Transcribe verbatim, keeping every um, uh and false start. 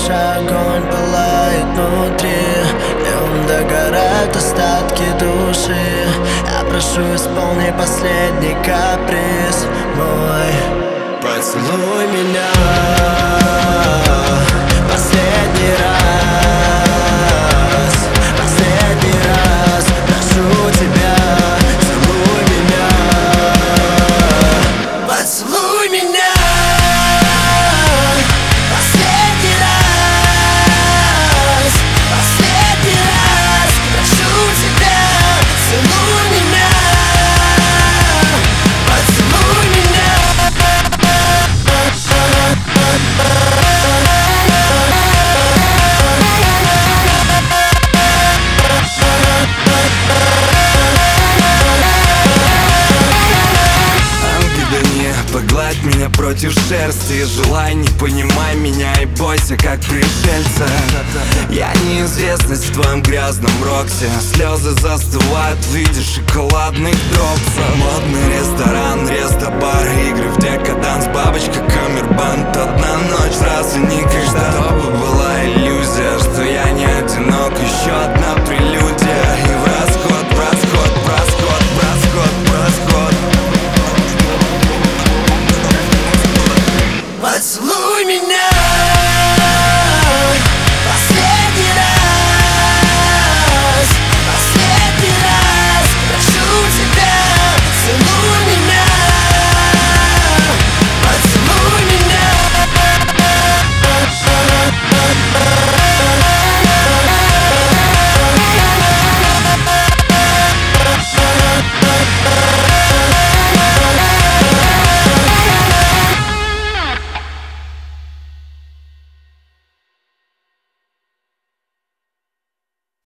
огонь пылает внутри, днем догорают остатки души. Я прошу, исполни последний каприз мой. Поцелуй меня последний раз, последний раз, прошу тебя, целуй меня. Поцелуй меня последний раз, последний раз, прошу тебя, целуй меня. Поцелуй меня. Погладь меня против шерсти, желай, не понимай меня и бойся, как пришельца. Я неизвестность в твоем грязном роксе, слезы застывают в виде шоколадных дропсов. Модный ресторан, рестобар, игры в декаданс, бабочка, камербанд. Одна ночь, разве не каждая?